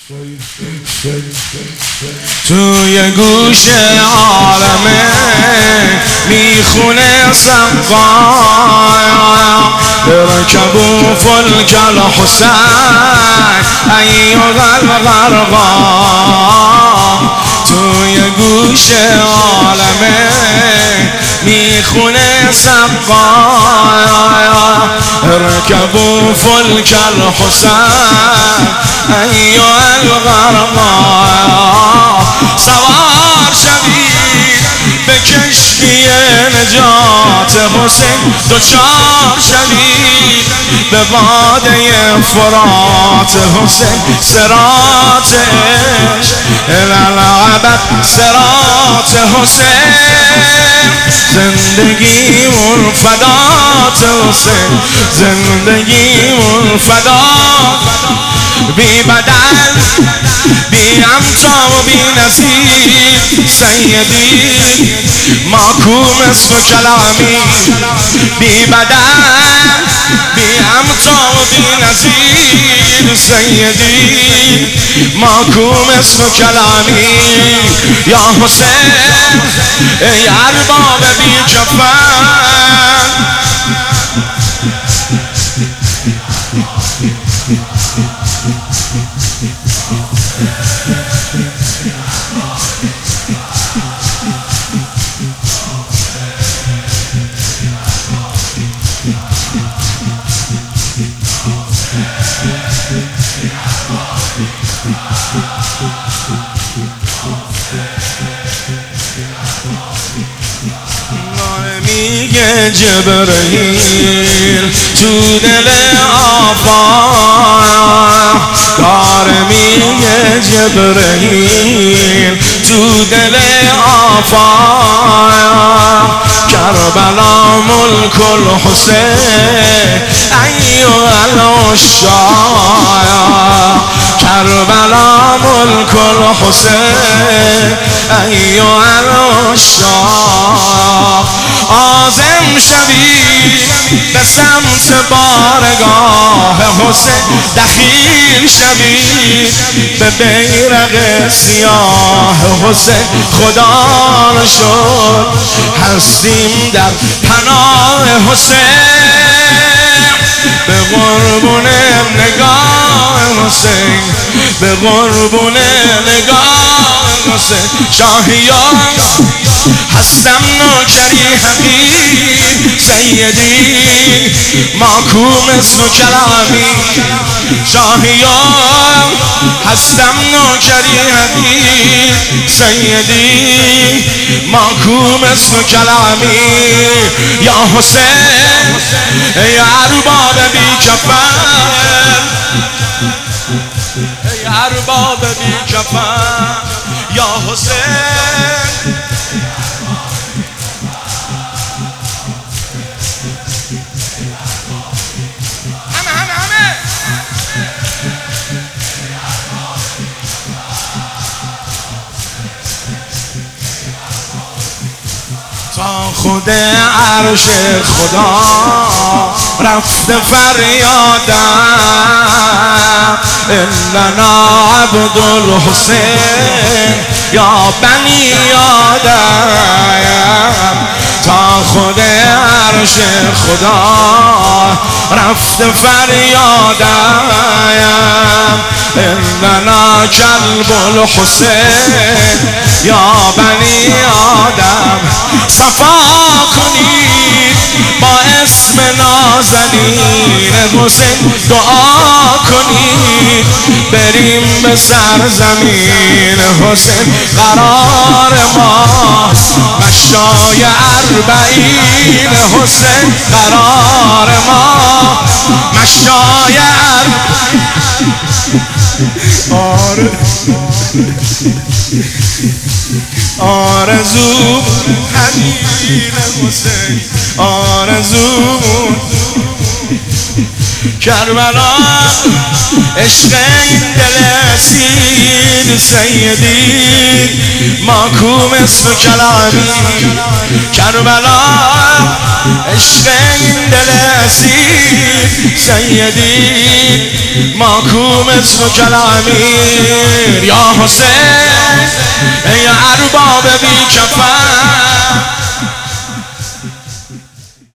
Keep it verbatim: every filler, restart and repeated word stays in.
توی گوش عالمه میخونه سقایا ارکبوا فلک الحسین ایها الغرقا. توی گوش عالمه میخونه سقایا ارکبوا فلک الحسین ایها الغرقا. سوار شوید به کشتی نجات حسین، دوچار شوید به باده فرات حسین. صراط عشق الالعبد صراط حسین، زندگیمون فدات حسین، زندگیمون فدات. بی بدل بی امتا و بی نظیر سیدی محکوم اسم کلامی. بی بدل بی امتا و بی نظیر سیدی محکوم اسم کلامی. یا حسین ای ارباب بی کفن، میگه جبرئیل تو دل آفاق، داره میگه جبرئیل تو دل آفاق. کربلا ملک الحسین ایها العشاق، کربلا ملک الحسین ایها العشاق. عازم شوید به سمت بارگاه حسین، دخیل شوید به بیرق سیاه حسین. خدا رو شکر هستیم در پناه حسین، به قربون نگاه حسین، به قربون نگاه حسین. شاهیان هستم نوکری حقیر سیدی محکوم اسم کلامی. شاهیان هستم نوکری حقیر سیدی محکوم اسم کلامی. یا حسین ای ارباب بی کفن، ای ارباب بی کفن. یا حسین همه همه همه تا خود عرش خدا رفته فریادم، اننا عبد الحسین یا بنی آدم. تا خود عرش خدا رفته فریادم، اننا کلب الحسین یا بنی آدم. صفا کنید با اسم نازنین حسین، دعا کنید بریم به سرزمین حسین. قرار ما مشای اربعین حسین، قرار ما مشای اربعین. آرزو حنین حسین، آرزو کربلا عشق این دل اسیر سیدی ماکوم اسمک الامیر کربلا عشق این دل اسیر سیدی ماکوم اسمک الامیر یا حسین ای ارباب بی کفن